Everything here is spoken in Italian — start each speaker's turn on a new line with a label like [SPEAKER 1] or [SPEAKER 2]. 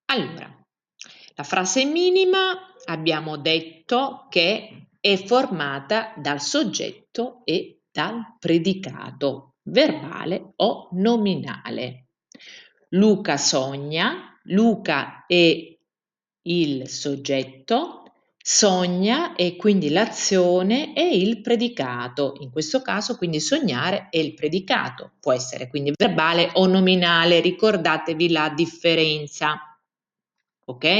[SPEAKER 1] Allora, la frase minima abbiamo detto che è formata dal soggetto e dal predicato, verbale o nominale. Luca sogna, Luca è il soggetto, sogna e quindi l'azione è il predicato. In questo caso quindi sognare è il predicato, può essere quindi verbale o nominale, ricordatevi la differenza. Ok?